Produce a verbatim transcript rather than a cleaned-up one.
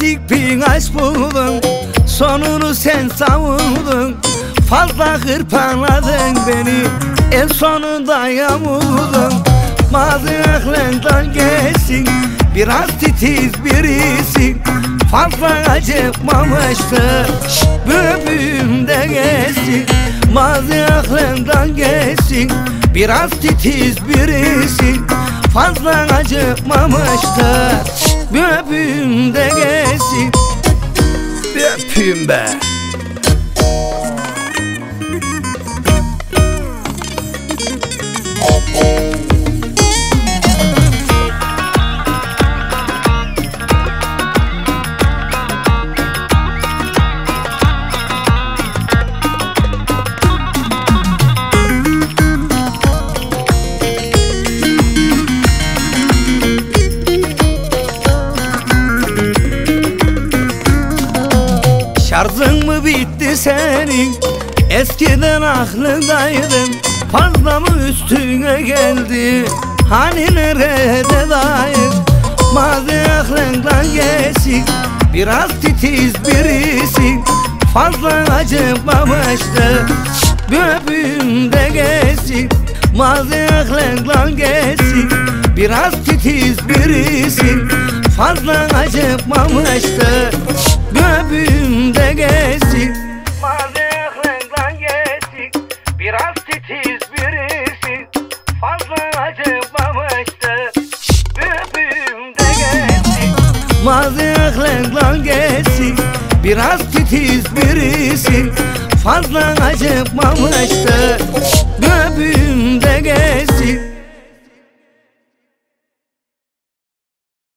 Romantik bir aşk buldum, sonunu sen savurdun. Fazla hırpaladın beni, en sonunda yamuldun. Mazi aklından geçsin, biraz titiz birisin. Fazla acıkmamıştı, böbüğümde geçsin. Mazi aklından geçsin, biraz titiz birisin. Fazla acıkmamıştı, böbüğümde geçsin. Öpeyim be. Şarjın mı bitti senin? Eskiden aklındaydın, fazla mı üstüne geldi? Hani nerede dair? Mazi aklından geçsin, biraz titiz birisin. Fazla acımamıştı, böbüğümde geçsin. Mazi aklından geçsin, biraz titiz birisin. Fazla acımamıştı, böbüğümde geçsin. Mazi aklından geçsin, biraz titiz birisin. Fazla acımamıştı, böbüğümde geçsin. Mazi aklından geçsin, biraz titiz birisin. Fazla acımamıştı,